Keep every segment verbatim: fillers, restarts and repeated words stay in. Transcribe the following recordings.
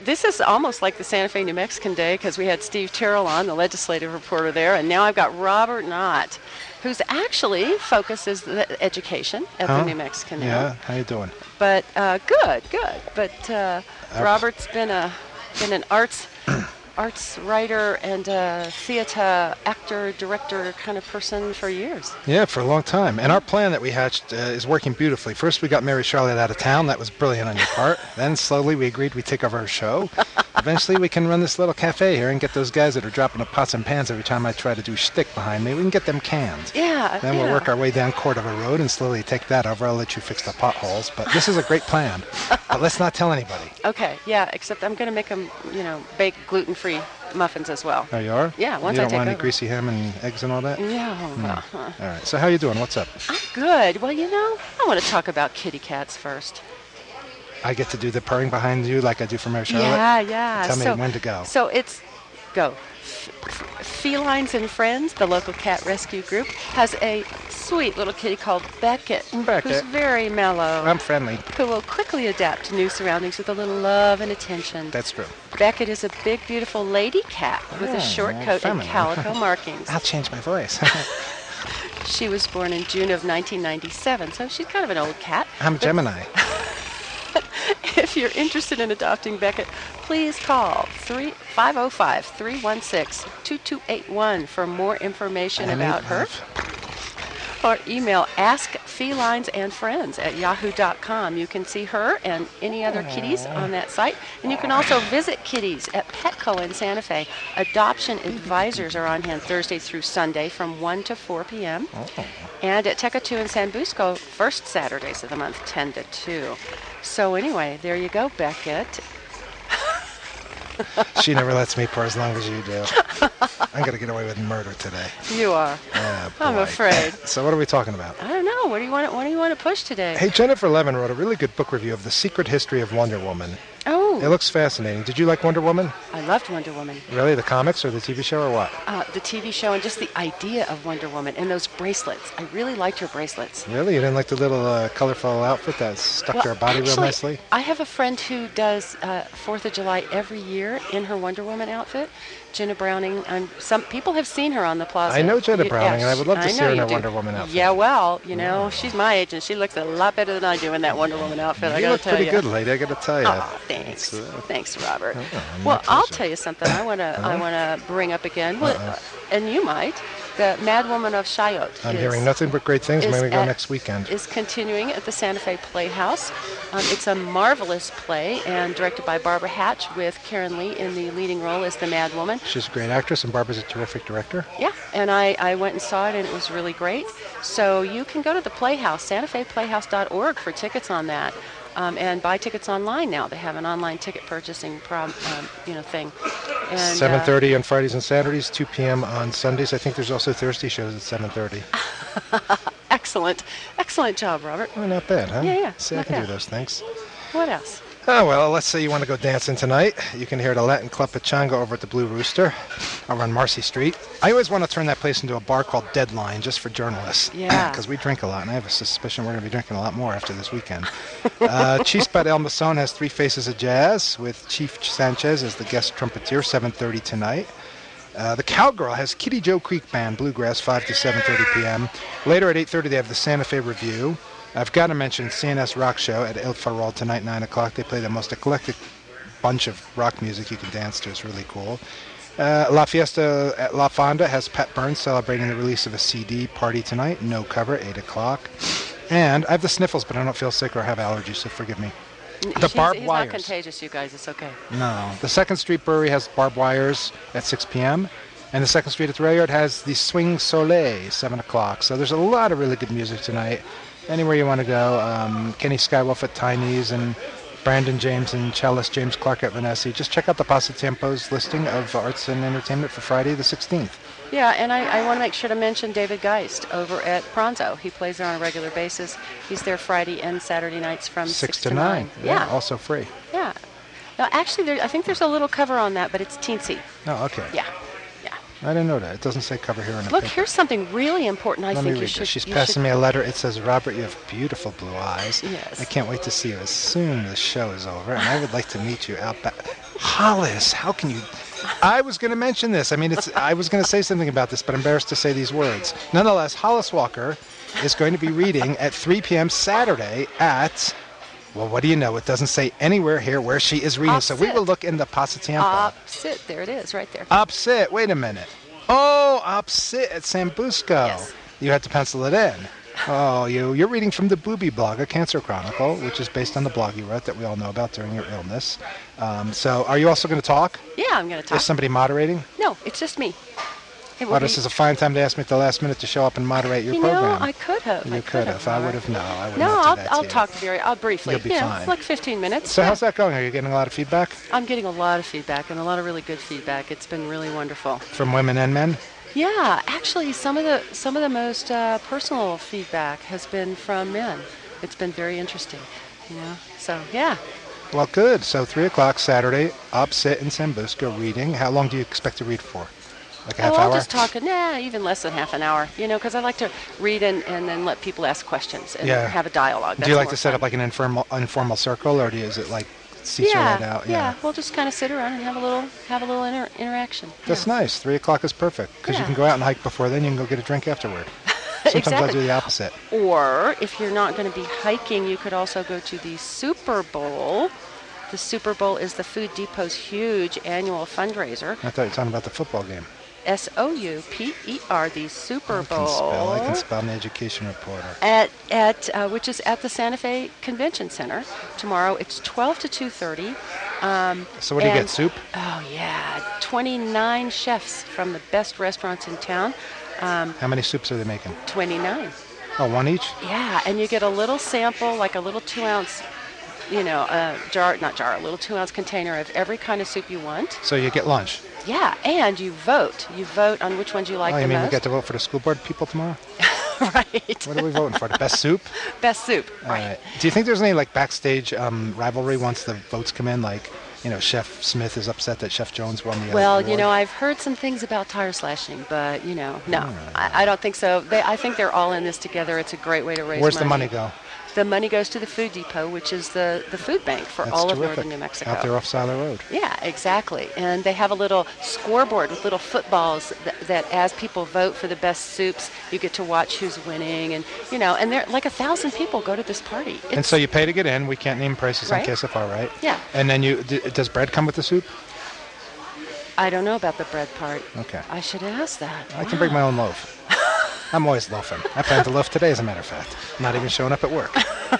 This is almost like the Santa Fe, New Mexican day because we had Steve Terrell on, the legislative reporter there, and now I've got Robert Knott, whose actually focuses the education at huh? the New Mexican now. Yeah, how you doing? But uh, good, good. But uh, Robert's been a been an arts arts writer and a theater actor, director kind of person for years. Yeah, for a long time. And our plan that we hatched uh, is working beautifully. First, we got Mary Charlotte out of town. That was brilliant on your part. Then slowly we agreed we'd take over her show. Eventually, we can run this little cafe here and get those guys that are dropping the pots and pans every time I try to do shtick behind me. We can get them canned. Yeah. Then yeah. we'll work our way down Cordova Road and slowly take that over. I'll let you fix the potholes. But this is a great plan. But let's not tell anybody. Okay. Yeah. Except I'm going to make them, you know, bake gluten-free muffins as well. Oh, you are? Yeah. Once you I don't take want any over. greasy ham and eggs and all that? Yeah. Hmm. Uh-huh. All right. So how you doing? What's up? I'm good. Well, you know, I want to talk about kitty cats first. I get to do the purring behind you like I do for Mary Charlotte? Yeah, yeah. Tell me so, when to go. So it's go. F- F- Felines and Friends, the local cat rescue group, has a sweet little kitty called Beckett, Beckett. who's very mellow, I'm friendly. who will quickly adapt to new surroundings with a little love and attention. That's true. Beckett is a big, beautiful lady cat with Oh, a short coat and feminine. calico markings. I'll change my voice. She was born in June of nineteen ninety-seven, so she's kind of an old cat. I'm a But Gemini. If you're interested in adopting Beckett, please call five oh five, three one six, two two eight one for more information I need about her. love. Or email askfelinesandfriends at yahoo dot com. You can see her and any other kitties on that site. And you can also visit kitties at Petco in Santa Fe. Adoption advisors are on hand Thursday through Sunday from one to four p.m. Oh. And at Tecatu in San Busco, first Saturdays of the month, ten to two. So anyway, there you go, Beckett. She never lets me purr as long as you do. I'm going to get away with murder today. You are. Oh, I'm boy. afraid. So what are we talking about? I don't know. What do you want? To, what do you want to push today? Hey, Jennifer Levin wrote a really good book review of The Secret History of Wonder Woman. Oh, It looks fascinating. Did you like Wonder Woman? I loved Wonder Woman. Really? The comics or the T V show or what? Uh, the T V show and just the idea of Wonder Woman and those bracelets. I really liked her bracelets. Really? You didn't like the little uh, colorful outfit that stuck to her body actually, real nicely? I have a friend who does uh, fourth of July every year in her Wonder Woman outfit. Jenna Browning. Um, some people have seen her on the plaza. I know Jenna You- Browning, yeah, and I would love to I see know her in you her do. Wonder Woman outfit. Yeah, well, you know, she's my age, and she looks a lot better than I do in that Wonder Woman outfit. I You gotta look tell pretty you. good, lady. I got to tell you. Oh, thanks, It's, uh, thanks, Robert. oh, my well, I'll pleasure. tell you something. I want to, I Uh-huh. want to bring up again. Well, Uh-uh. and you might. The Mad Woman of Chayot. I'm is, hearing nothing but great things. is Maybe we go at- next weekend. Is continuing at the Santa Fe Playhouse. Um, it's a marvelous play and directed by Barbara Hatch with Karen Lee in the leading role as the Mad Woman. She's a great actress, and Barbara's a terrific director. Yeah, and I, I went and saw it, and it was really great. So you can go to the Playhouse, santa fe playhouse dot org, for tickets on that. Um, and buy tickets online now. They have an online ticket purchasing prob, um, you know, thing. And, seven thirty on Fridays and Saturdays, two p.m. on Sundays. I think there's also Thursday shows at seven thirty. Uh, excellent. Excellent job, Robert. Oh, not bad, huh? Yeah, yeah, See, I not can bad. do those things. What else? Oh, well, let's say you want to go dancing tonight. You can hear the Latin Club Pachanga over at the Blue Rooster over on Marcy Street. I always want to turn that place into a bar called Deadline just for journalists. Yeah. Because we drink a lot, and I have a suspicion we're going to be drinking a lot more after this weekend. uh, Chispa El Mason has Three Faces of Jazz with Chief Sanchez as the guest trumpeter, seven thirty tonight. Uh, the Cowgirl has Kitty Joe Creek Band, Bluegrass, five to seven thirty p.m. Later at eight thirty, they have the Santa Fe Review. I've got to mention C N S Rock Show at El Farol tonight, nine o'clock. They play the most eclectic bunch of rock music you can dance to. It's really cool. Uh, La Fiesta at La Fonda has Pat Burns celebrating the release of a C D, Party Tonight, no cover, eight o'clock. And I have the sniffles, but I don't feel sick or have allergies, so forgive me. The He's- Barbed he's Wires. not contagious, you guys. It's okay. No. The Second Street Brewery has Barbed Wires at six p.m. And the Second Street at the Rail Yard has the Swing Soleil, seven o'clock. So there's a lot of really good music tonight. Anywhere you want to go. Um, Kenny Skywolf at Tiny's and Brandon James and cellist James Clark at Vanessa. Just check out the Pasatiempos listing of arts and entertainment for Friday the sixteenth. Yeah, and I, I want to make sure to mention David Geist over at Pronzo. He plays there on a regular basis. He's there Friday and Saturday nights from Six, six, to nine. Yeah, Also free. yeah. Now, actually, there, I think there's a little cover on that, but it's teensy. Oh, okay. Yeah, yeah. I didn't know that. It doesn't say cover here in the Look, paper. here's something really important. I Let think me you read should. this. She's you passing should- me a letter. It says, Robert, you have beautiful blue eyes. Yes. I can't wait to see you as soon as the show is over, and I would like to meet you out back. Hollis, how can you? I was going to mention this. I mean, it's. I was going to say something about this, but I'm embarrassed to say these words. Nonetheless, Hollis Walker is going to be reading at three p.m. Saturday at, well, what do you know? It doesn't say anywhere here where she is reading. Opposite. So we will look in the Pasatiempo. Opposite. There it is, right there. Opposite. Wait a minute. Oh, opposite at Sambusco. Yes. You had to pencil it in. Oh, you, you're reading from the Booby blog, A Cancer Chronicle, which is based on the blog you wrote that we all know about during your illness. Um, so are you also going to talk? Yeah, I'm going to talk. Is somebody moderating? No, it's just me. It will Well, be- this is a fine time to ask me at the last minute to show up and moderate your you program. know, I could have. You I could have. I would have. No, I would No, not do I'll, that I'll to you. talk very. I'll briefly. You'll be you know, fine. like fifteen minutes. So yeah. how's that going? Are you getting a lot of feedback I'm getting a lot of feedback and a lot of really good feedback. It's been really wonderful. from women and men? Yeah, actually, some of the some of the most uh, personal feedback has been from men. It's been very interesting, you know. So yeah, Well, good. So three o'clock Saturday, up, sit in Sambusco reading. How long do you expect to read for? Like a half oh, I'll hour? just talk. Nah, even less than half an hour. You know, because I like to read and, and then let people ask questions and Yeah. have a dialogue. do you That's like more to set fun. up like an informal informal circle, or do you, is it like seesaw yeah, right out? yeah, We'll just kind of sit around and have a little have a little inter- interaction. That's yeah. nice. Three o'clock is perfect because you Yeah. can go out and hike before then. You can go get a drink afterward. Sometimes I Exactly. do the opposite. Or if you're not going to be hiking, you could also go to the Super Bowl. The Super Bowl is the Food Depot's huge annual fundraiser. I thought you were talking about the football game. S O U P E R, the Super I Bowl. can spell. I can spell. I'm the education reporter. At, at uh, which is at the Santa Fe Convention Center tomorrow. It's twelve to two thirty. Um, So what do you and- get? Soup? Oh, yeah. twenty-nine chefs from the best restaurants in town. Um, How many soups are they making? twenty-nine. Oh, one each? Yeah, and you get a little sample, like a little two-ounce, you know, uh, jar, not jar, a little two-ounce container of every kind of soup you want. So you get lunch. Yeah, and you vote. You vote on which ones you like oh, the you mean most. we get to vote for the school board people tomorrow? Right. What are we voting for? The best soup? Best soup. All Right. right. Do you think there's any like backstage um, rivalry once the votes come in? Like, you know, Chef Smith is upset that Chef Jones won the. Well, award. you know, I've heard some things about tire slashing, but you know, no, right. I, I don't think so. They, I think they're all in this together. It's a great way to raise Where's money. the money go? The money goes to the Food Depot, which is the, the food bank for That's all terrific. of northern New Mexico. Out there off Siler Road. Yeah, exactly. And they have a little scoreboard with little footballs that, that as people vote for the best soups, you get to watch who's winning. And, you know, and there like a thousand people go to this party. It's, And so you pay to get in. We can't name prices on Right. K S F R, right? Yeah. And then you, d- does bread come with the soup? I don't know about the bread part. Okay. I should ask that. I can bring my own loaf. I'm always loafing. I plan to loaf today, as a matter of fact. I'm not even showing up at work.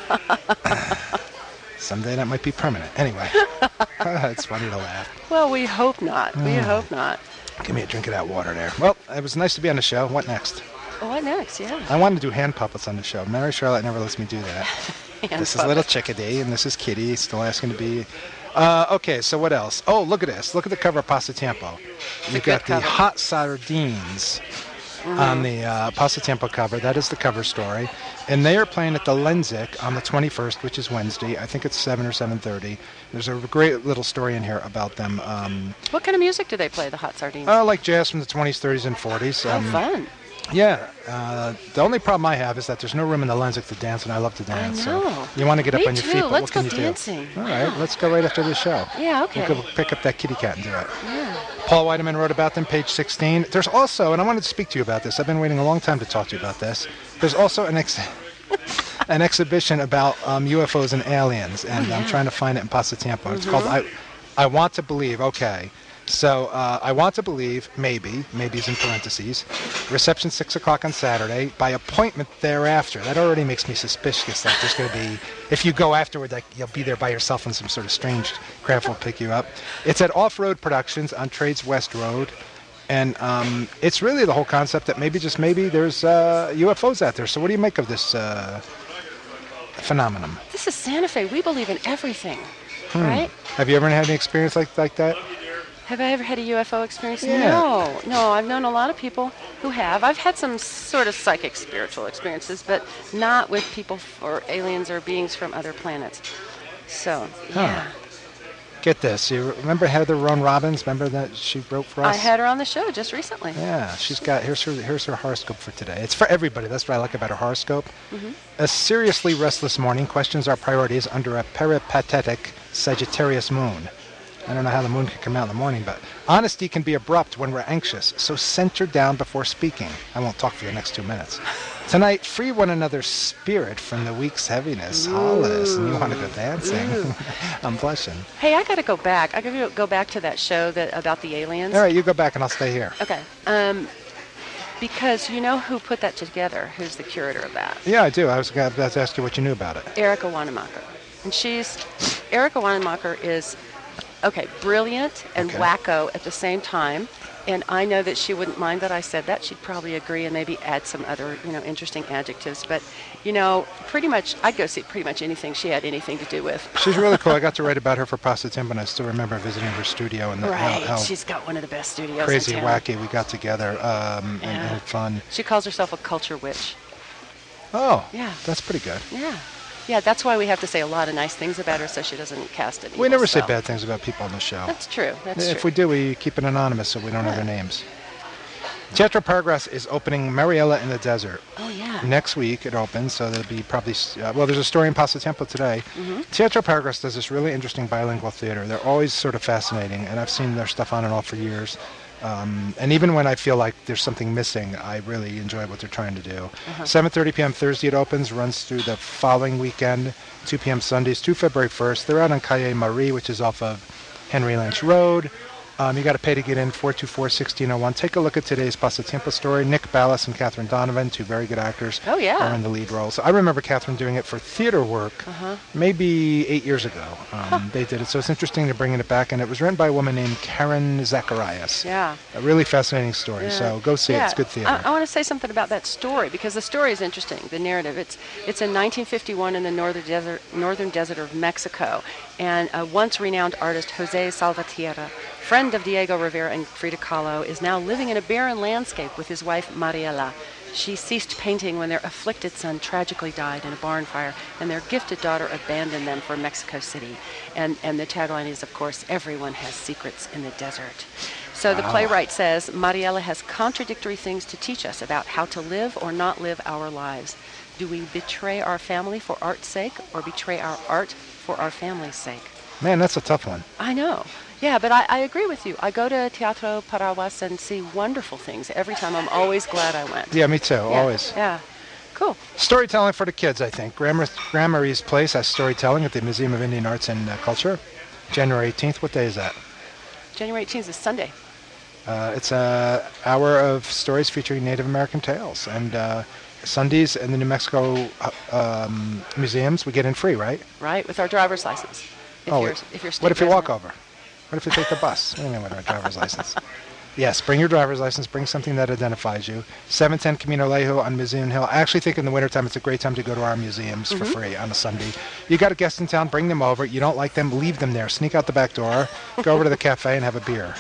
Someday that might be permanent. Anyway, it's funny to laugh. Well, we hope not. We Mm. hope not. Give me a drink of that water there. Well, it was nice to be on the show. What next? Well, what next? Yeah. I wanted to do hand puppets on the show. Mary Charlotte never lets me do that. Hand This is Little puppet. Chickadee, and this is Kitty, still asking to be. Uh, okay, so what else? Oh, look at this. Look at the cover of Pasatiempo. a You've good got the cover. hot sardines on the uh, Pasatiempo cover. That is the cover story. And they are playing at the Lenzik on the twenty-first, which is Wednesday. I think it's seven or seven thirty. There's a great little story in here about them. Um, What kind of music do they play, the Hot Sardines? uh, like jazz from the twenties, thirties, and forties. oh, Um, fun. Yeah. Uh, the only problem I have is that there's no room in the Lenzik to dance, and I love to dance. know. So you want to get Me up on your too. feet, but Let's what can go you dancing. do? All right, let's go right after the show. Yeah, okay. We'll go pick up that kitty cat and do it. Yeah. Paul Weideman wrote about them, page sixteen. There's also, and I wanted to speak to you about this. I've been waiting a long time to talk to you about this. There's also an ex- an exhibition about um, U F Os and aliens, and Oh, I'm yeah. trying to find it in Pasatiempo. It's called I, I Want to Believe. Okay. So uh, I Want to Believe, maybe, maybe's in parentheses, reception six o'clock on Saturday, by appointment thereafter. That already makes me suspicious that there's going to be, if you go afterward, like you'll be there by yourself and some sort of strange craft will pick you up. It's at Off-Road Productions on Trades West Road. And um, it's really the whole concept that maybe, just maybe, there's uh, U F Os out there. So what do you make of this uh, phenomenon? This is Santa Fe. We believe in everything, Hmm. right? Have you ever had any experience like, like that? Have I ever had a U F O experience? Yeah. No, no. I've known a lot of people who have. I've had some sort of psychic spiritual experiences, but not with people f- or aliens or beings from other planets. So, yeah. Get this. You remember Heather Roan Robbins? Remember that she wrote for us? I had her on the show just recently. Yeah, she's got, here's her, here's her horoscope for today. It's for everybody. That's what I like about her horoscope. Mm-hmm. A seriously restless morning questions our priorities under a peripatetic Sagittarius moon. I don't know how the moon can come out in the morning, but honesty can be abrupt when we're anxious, so center down before speaking. I won't talk for the next two minutes. Tonight, free one another's spirit from the week's heaviness. Hollis, and you want to go dancing. I'm blushing. Hey, I got to go back. I got to go back to that show that about the aliens. All right, you go back and I'll stay here. Okay. Um, because you know who put that together? Who's the curator of that? Yeah, I do. I was going to ask you what you knew about it. Erica Wanamaker. And she's, Erica Wanamaker is, okay, brilliant and Okay. wacko at the same time. And I know that she wouldn't mind that I said that. She'd probably agree and maybe add some other, you know, interesting adjectives. But, you know, pretty much, I'd go see pretty much anything she had anything to do with. She's really cool. I got to write about her for Pasta Timp, and I still remember visiting her studio and the, Right. how, how She's got one of the best studios crazy, in town. wacky we got together um, and, Yeah. and fun. She calls herself a culture witch. Oh, Yeah. that's pretty good. Yeah. Yeah, that's why we have to say a lot of nice things about her so she doesn't cast it. We never say bad things about people on the show. That's true. That's If true. we do, we keep it anonymous so we don't know their names. Teatro Paragrass is opening Mariella in the Desert. Oh, yeah. Next week it opens, so there'll be probably, uh, well, there's a story in Pasta Tempo today. Mm-hmm. Teatro Paragrass does this really interesting bilingual theater. They're always sort of fascinating, and I've seen their stuff on and off for years. Um, and even when I feel like there's something missing, I really enjoy what they're trying to do. Uh-huh. seven thirty p.m. Thursday it opens, runs through the following weekend, two p.m. Sundays to February first. They're out on Calle Marie, which is off of Henry Lynch Road. Um, you got to pay to get in, four two four, one six zero one. Take a look at today's Pasatiempo story. Nick Ballas and Catherine Donovan, two very good actors, Oh, yeah. are in the lead roles. I remember Catherine doing it for theater work Uh-huh. maybe eight years ago. Um, They did it, so it's interesting to bringing it back. And it was written by a woman named Karen Zacharias. Yeah. A really fascinating story, Yeah. so go see it. Yeah. It's good theater. I, I want to say something about that story because the story is interesting. The narrative. It's it's in nineteen fifty-one in the northern desert, northern desert of Mexico, and a once renowned artist, Jose Salvatierra, friend of Diego Rivera and Frida Kahlo, is now living in a barren landscape with his wife Mariela. She ceased painting when their afflicted son tragically died in a barn fire, and their gifted daughter abandoned them for Mexico City. And and the tagline is, of course, everyone has secrets in the desert. So the Wow. playwright says, Mariela has contradictory things to teach us about how to live or not live our lives. Do we betray our family for art's sake or betray our art for our family's sake? Man, that's a tough one. I know. Yeah, but I, I agree with you. I go to Teatro Paraguas and see wonderful things every time. I'm always glad I went. Yeah, me too, Yeah, always. Yeah. Cool. Storytelling for the kids, I think. Grammar, Gramarie's Place has storytelling at the Museum of Indian Arts and uh, Culture. January eighteenth, what day is that? January eighteenth is Sunday. Uh, it's an hour of stories featuring Native American tales. And uh, Sundays in the New Mexico uh, um, museums, we get in free, right? Right, with our driver's license. If Oh, you're, wait. if you're state What if you walk resident. over? What if you take the bus? What do you mean with our driver's license? Yes, bring your driver's license. Bring something that identifies you. seven ten Camino Lejo on Museum Hill. I actually think in the wintertime it's a great time to go to our museums for free on a Sunday. You got a guest in town, bring them over. You don't like them, leave them there. Sneak out the back door, go over to the cafe and have a beer.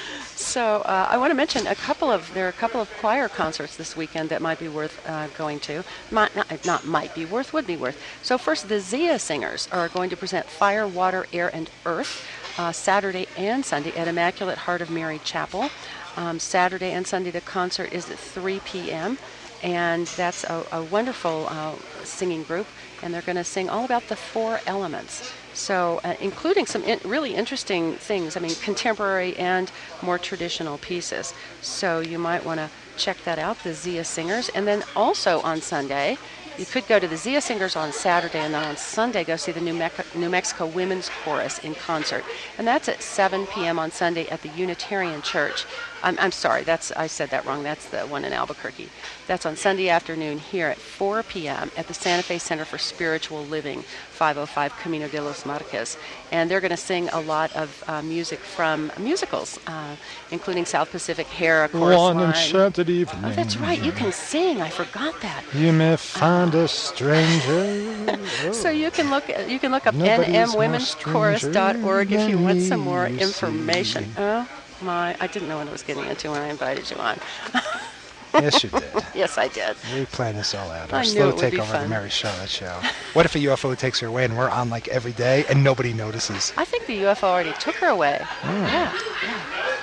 So uh, I want to mention a couple of there are a couple of choir concerts this weekend that might be worth uh, going to. Might not, not might be worth, would be worth. So first, the Zia Singers are going to present Fire, Water, Air, and Earth uh, Saturday and Sunday at Immaculate Heart of Mary Chapel. Um, Saturday and Sunday the concert is at three p.m. and that's a, a wonderful uh, singing group, and they're going to sing all about the four elements. So, uh, including some in- really interesting things, I mean, contemporary and more traditional pieces. So, you might want to check that out, the Zia Singers. And then also on Sunday, you could go to the Zia Singers on Saturday, and then on Sunday, go see the New, Me- New Mexico Women's Chorus in concert. And that's at seven p.m. on Sunday at the Unitarian Church. I'm, I'm sorry, that's I said that wrong. That's the one in Albuquerque. That's on Sunday afternoon here at four p.m. at the Santa Fe Center for Spiritual Living, five oh five Camino de los Marques. And they're going to sing a lot of uh, music from musicals, uh, including South Pacific Hair, Chorus One Line. enchanted evening. Oh, that's right. You can sing. I forgot that. You may find a stranger. So you can look at, you can look up Nobody's n m more women's chorus dot org if you stranger want some more than you information. see. Oh my! I didn't know what I was getting into when I invited you on. Yes, you did. Yes, I did. We planned this all out. I Our knew slow it would be takeover of fun. the Mary Charlotte show. What if a U F O takes her away and we're on like every day and nobody notices? I think the U F O already took her away. Yeah, yeah.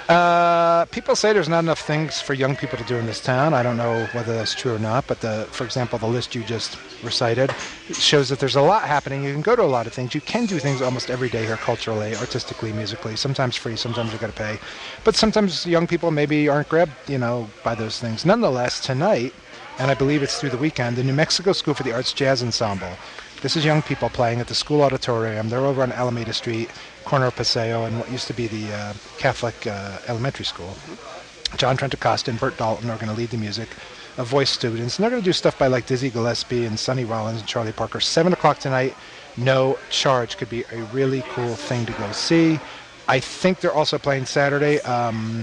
Uh, people say there's not enough things for young people to do in this town. I don't know whether that's true or not, but the, for example, the list you just recited shows that there's a lot happening. You can go to a lot of things. You can do things almost every day here, culturally, artistically, musically. Sometimes free, sometimes you got to pay. But sometimes young people maybe aren't grabbed, you know, by those things. Nonetheless, tonight, and I believe it's through the weekend, the New Mexico School for the Arts Jazz Ensemble. This is young people playing at the school auditorium. They're over on Alameda Street, corner of Paseo, and what used to be the uh, Catholic uh, elementary school. Mm-hmm. John Trent Acosta and Bert Dalton are going to lead the music of voice students. And they're going to do stuff by like Dizzy Gillespie and Sonny Rollins and Charlie Parker. seven o'clock tonight, no charge. Could be a really cool thing to go see. I think they're also playing Saturday. Um,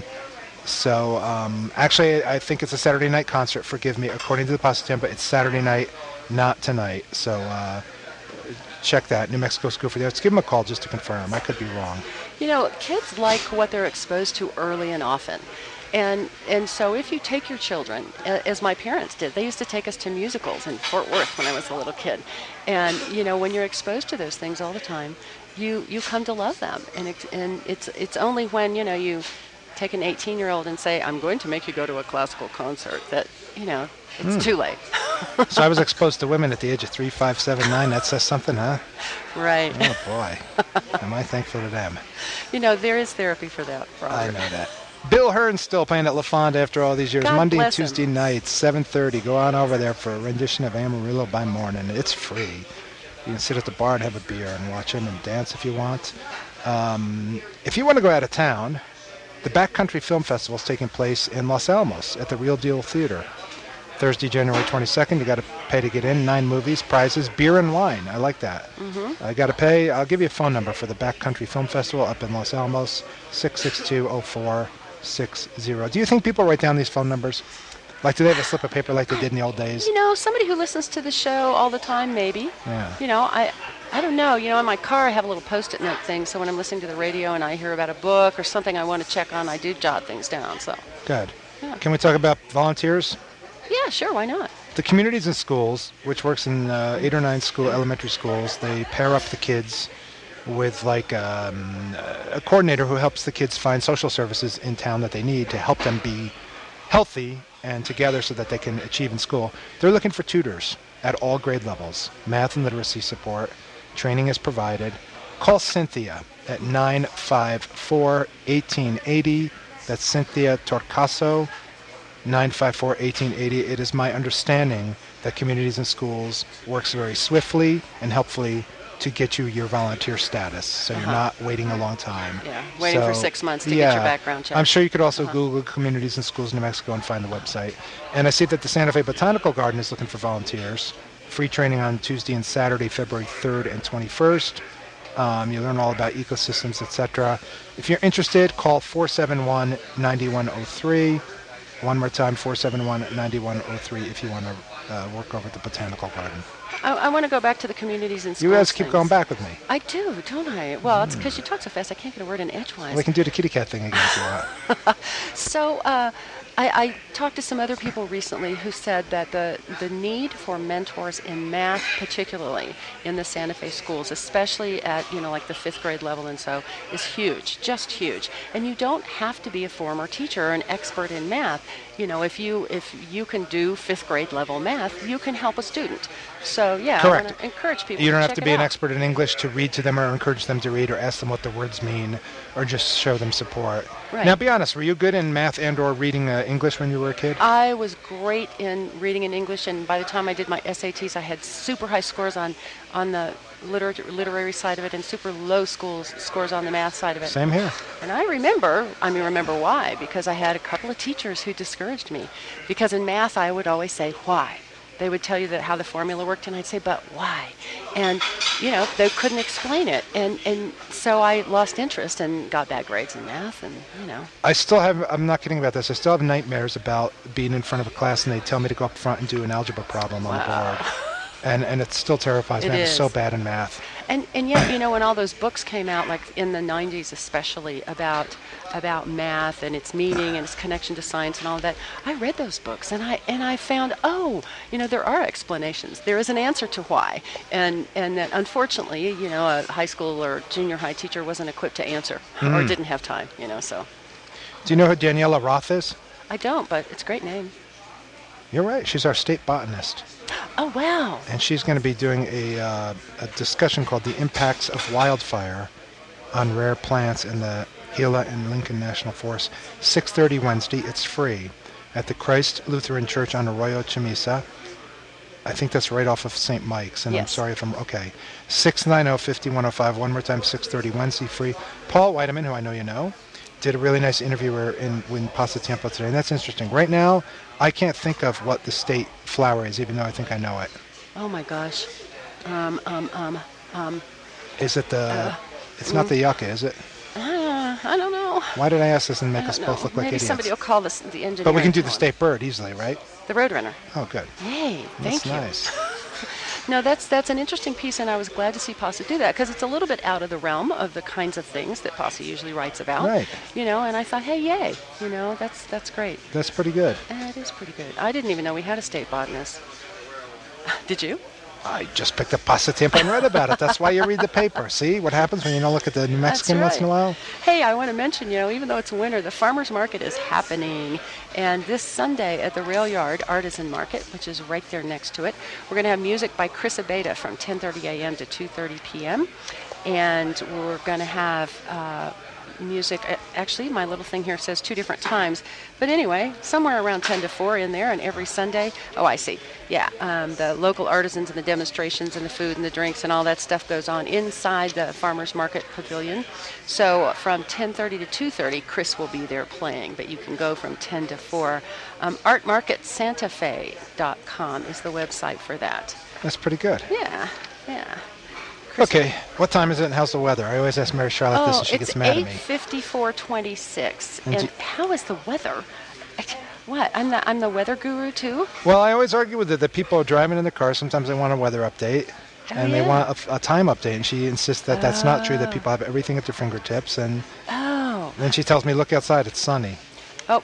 so um, actually, I think it's a Saturday night concert. Forgive me. According to the Positivo, it's Saturday night, not tonight. So uh, check that. New Mexico School for the Arts. Give them a call just to confirm. I could be wrong. You know, kids like what they're exposed to early and often. And and so if you take your children, as my parents did, they used to take us to musicals in Fort Worth when I was a little kid. And, you know, when you're exposed to those things all the time, you, you come to love them. And, it, and it's it's only when, you know, you take an eighteen-year-old and say, I'm going to make you go to a classical concert, that, you know, it's mm. too late. So I was exposed to women at the age of three, five, seven, nine. That says something, huh? Right. Oh, boy. Am I thankful to them. You know, there is therapy for that. Robert. I know that. Bill Hearn's still playing at La Fonda after all these years. God Monday and bless Tuesday him. nights, seven thirty. Go on over there for a rendition of Amarillo by Morning. It's free. You can sit at the bar and have a beer and watch him and dance if you want. Um, if you want to go out of town, the Backcountry Film Festival is taking place in Los Alamos at the Real Deal Theater. Thursday, January twenty-second. You got to pay to get in. Nine movies, prizes, beer and wine. I like that. Mm-hmm. I got to pay. I'll give you a phone number for the Backcountry Film Festival up in Los Alamos, six six two, oh four six zero. Do you think people write down these phone numbers? Like, do they have a slip of paper like they did in the old days? You know, somebody who listens to the show all the time, maybe. Yeah. You know, I I don't know. You know, in my car I have a little Post-it note thing, so when I'm listening to the radio and I hear about a book or something I want to check on, I do jot things down. So. Good. Yeah. Can we talk about volunteers? Yeah, sure. Why not? The Communities in Schools, which works in uh, eight or nine school elementary schools, they pair up the kids with like um, a coordinator who helps the kids find social services in town that they need to help them be healthy and together so that they can achieve in school. They're looking for tutors at all grade levels. Math and literacy support. Training is provided. Call Cynthia at nine five four, one eight eight zero. That's Cynthia Torcaso, nine five four, one eight eight zero. It is my understanding that Communities in Schools works very swiftly and helpfully to get you your volunteer status, so uh-huh. you're not waiting a long time. Yeah, waiting so, for six months to yeah, get your background check. I'm sure you could also uh-huh. Google Communities in Schools New Mexico and find the website. And I see that the Santa Fe Botanical Garden is looking for volunteers. Free training on Tuesday and Saturday, February third and twenty-first. Um, you learn all about ecosystems, et cetera. If you're interested, call four seven one, nine one zero three. One more time, four seven one, nine one zero three if you want to uh, work over at the Botanical Garden. I, I want to go back to the Communities in Schools. You guys keep things. going back with me. I do, don't I? Well, mm. it's because you talk so fast I can't get a word in edgewise. We can do the kitty cat thing again if you want. So uh, I, I talked to some other people recently who said that the, the need for mentors in math, particularly in the Santa Fe schools, especially at, you know, like the fifth grade level and so, is huge, just huge. And you don't have to be a former teacher or an expert in math. You know, if you if you can do fifth grade level math, you can help a student. So yeah, Correct. I want to encourage people. You don't to have check to it be an out. expert in English to read to them or encourage them to read or ask them what the words mean or just show them support. Right. Now, be honest, were you good in math and or reading uh, English when you were a kid? I was great in reading in English, and by the time I did my S A Ts, I had super high scores on on the liter- literary side of it and super low schools scores on the math side of it. Same here. And I remember, I mean, remember why? Because I had a couple of teachers who discouraged me. Because in math, I would always say, why? They would tell you that how the formula worked, and I'd say, but why? And, you know, they couldn't explain it. And, and so I lost interest and got bad grades in math, and, you know. I still have, I'm not kidding about this, I still have nightmares about being in front of a class and they tell me to go up front and do an algebra problem on Wow. the board. And and it still terrifies It me. I'm is. so bad in math. And and yet, you know, when all those books came out, like in the nineties especially, about about math and its meaning and its connection to science and all that, I read those books and I and I found, oh, you know, there are explanations. There is an answer to why. And and that unfortunately, you know, a high school or junior high teacher wasn't equipped to answer mm. or didn't have time, you know, so. Do you know who Daniela Roth is? I don't, but it's a great name. You're right. She's our state botanist. Oh, wow. And she's going to be doing a, uh, a discussion called The Impacts of Wildfire on Rare Plants in the Gila and Lincoln National Forest. six thirty Wednesday. It's free at the Christ Lutheran Church on Arroyo Chamisa. I think that's right off of Saint Mike's. And Yes. I'm sorry if I'm... Okay. six nine zero, five one zero five. One more time, six thirty Wednesday, free. Paul Weideman, who I know you know, did a really nice interview in, in Pasatiempo today. And that's interesting. Right now, I can't think of what the state flower is, even though I think I know it. Oh, my gosh. Um, um, um, um, Is it the... Uh, it's not the yucca, is it? uh, I don't know. Why did I ask this and make I us don't both know. look like Maybe idiots? somebody will call this the engineer. But we can do the state bird easily, right? The Roadrunner. Oh, good. Yay, thank That's you. nice. No, that's that's an interesting piece, and I was glad to see Posse do that because it's a little bit out of the realm of the kinds of things that Posse usually writes about. Right. You know, and I thought, hey, yay, you know, that's that's great. That's pretty good. That is pretty good. I didn't even know we had a state botanist. Did you? I just picked up Pasatiempo and read about it. That's why you read the paper. See what happens when you don't look at the New Mexican That's once in a right. while? Hey, I want to mention, you know, even though it's winter, the farmers market is happening. And this Sunday at the Rail Yard Artisan Market, which is right there next to it, we're going to have music by Chris Abeta from ten thirty a.m. to two thirty p.m. And we're going to have uh, music. uh, Actually, my little thing here says two different times. But anyway, somewhere around ten to four in there, and every Sunday. Oh, I see. Yeah, um, the local artisans and the demonstrations and the food and the drinks and all that stuff goes on inside the Farmers Market Pavilion. So from ten thirty to two thirty, Chris will be there playing, but you can go from ten to four. Um, art market santa fe dot com is the website for that. That's pretty good. Yeah, yeah. Chris- Okay, what time is it and how's the weather? I always ask Mary Charlotte this Oh, and she it's gets mad at eight me. fifty-four twenty-six. And And do- how is the weather? What? I'm the I'm the weather guru too. Well, I always argue with her that people are driving in the car. Sometimes they want a weather update. Oh, and they yeah. want a, a time update. And she insists that that's not true, that Oh. people have everything at their fingertips. And Oh. then she tells me, look outside, it's sunny. Oh.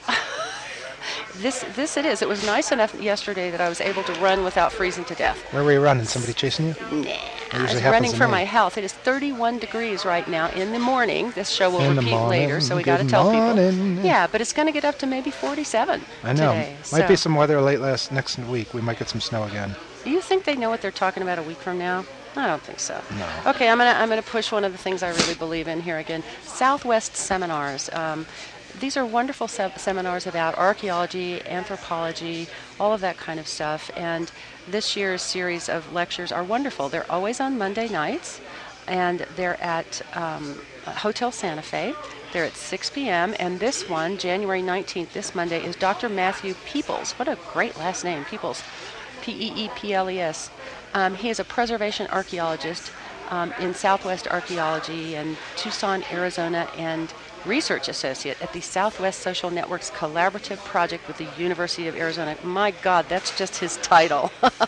This this it is. It was nice enough yesterday that I was able to run without freezing to death. Where were you running? Somebody chasing you? Nah, usually I was happens running to for me. my health. It is thirty-one degrees right now in the morning. This show will In the repeat later, morning, so we got to good tell morning. people. Yeah, but it's going to get up to maybe forty-seven I know. today. Might be so- some weather late last next week. We might get some snow again. Do you think they know what they're talking about a week from now? I don't think so. No. Okay, I'm gonna I'm gonna push one of the things I really believe in here again. Southwest seminars. Um, these are wonderful se- seminars about archaeology, anthropology, all of that kind of stuff. And this year's series of lectures are wonderful. They're always on Monday nights, and they're at um, Hotel Santa Fe. They're at six p.m. And this one, January nineteenth, this Monday, is Doctor Matthew Peoples. What a great last name, Peoples. P E E P L E S. Um, he is a preservation archaeologist um, in Southwest Archaeology in Tucson, Arizona, and research associate at the Southwest Social Networks Collaborative Project with the University of Arizona. My God, that's just his title.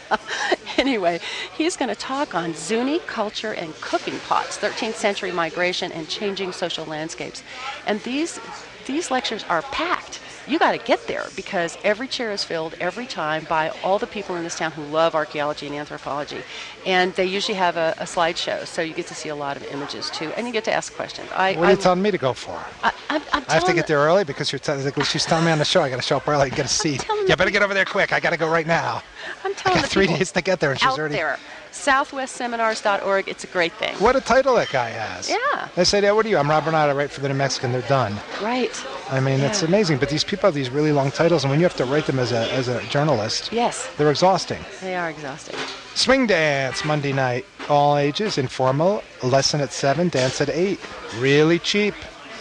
Anyway, he's going to talk on Zuni culture and cooking pots, thirteenth century migration and changing social landscapes. And these these lectures are packed. You got to get there because every chair is filled every time by all the people in this town who love archaeology and anthropology. And they usually have a, a slideshow, so you get to see a lot of images too, and you get to ask questions. I, What are you I, telling me to go for? I, I'm, I'm I have to telling get there early because you're telling like, she's telling me on the show I got to show up early and get a seat. telling You the better get over there quick. I got to go right now. I'm I telling got the three people days to get there, and she's out already. there. southwest seminars dot org. It's a great thing. What a title that guy has. Yeah. They say, "What are you?" I'm Rob Bernard. I write for the New Mexican. They're done. Right. I mean, it's Yeah. amazing. But these people have these really long titles, and when you have to write them as a as a journalist, Yes, they're exhausting. they are exhausting. Swing dance Monday night, all ages, informal. Lesson at seven, dance at eight. Really cheap.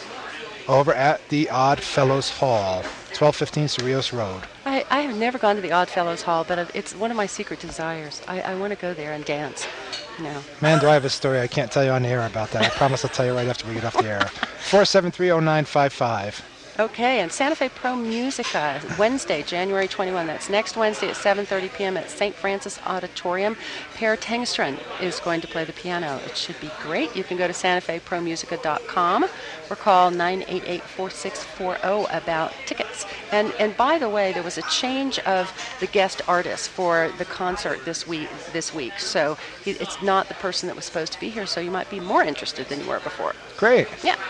Over at the Odd Fellows Hall, twelve fifteen Cerrillos Road. I, I have never gone to the Odd Fellows Hall, but it's one of my secret desires. I, I want to go there and dance. You know. Man, do I have a story I can't tell you on the air about that. I promise I'll tell you right after we get off the air. four seven three oh nine five five. Okay, and Santa Fe Pro Musica, Wednesday, January twenty-first. That's next Wednesday at seven thirty p.m. at Saint Francis Auditorium. Per Tengstrand is going to play the piano. It should be great. You can go to santa fe pro musica dot com or call nine eight eight, four six four zero about tickets. And and by the way, there was a change of the guest artist for the concert this week. This week, so he, it's not the person that was supposed to be here. So you might be more interested than you were before. Great. Yeah.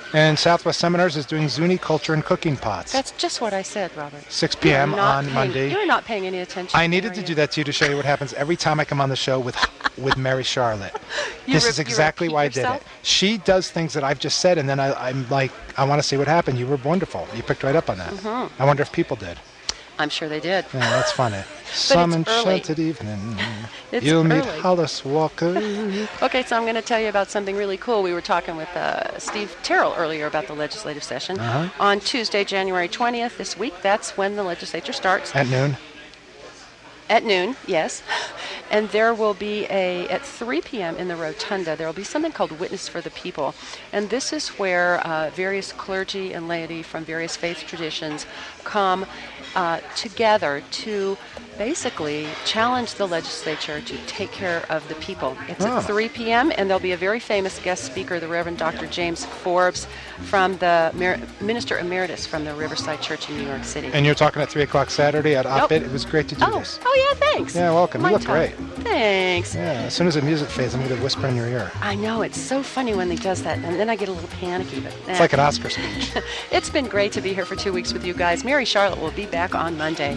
And Southwest Seminars is doing Zuni culture and cooking pots. That's just what I said, Robert. six p.m. You're not on paying- Monday. You're not paying any attention. I needed are to you? do that to you to show you what happens every time I come on the show with with Mary Charlotte. You this re- is you exactly repeat why I did yourself? it. She does things that I've just said, and then I, I'm like, I want to see what happened. You were wonderful. You picked right up on that. Mm-hmm. I wonder if people did. I'm sure they did. Yeah, that's funny. Some it's early. enchanted evening. It's You'll meet early. Hollis Walker. Okay, so I'm going to tell you about something really cool. We were talking with uh, Steve Terrell earlier about the legislative session. Uh-huh. On Tuesday, January twentieth, this week, that's when the legislature starts. At noon. At noon, yes. And there will be a, at three p.m. in the rotunda, there will be something called Witness for the People. And this is where uh, various clergy and laity from various faith traditions come uh, together to basically challenge the legislature to take care of the people. It's Oh. at three p.m. and there'll be a very famous guest speaker, the Reverend Doctor James Forbes, from the Mer- Minister Emeritus from the Riverside Church in New York City. And you're talking at three o'clock Saturday at Nope. Op-Ed. It was great to do oh, this. oh yeah, thanks. Yeah, welcome. My You look time. great. Thanks. Yeah, as soon as the music fades, I'm going to whisper in your ear. I know, it's so funny when he does that, and then I get a little panicky. But It's like an Oscar speech. It's been great to be here for two weeks with you guys. Mary Charlotte will be back on Monday.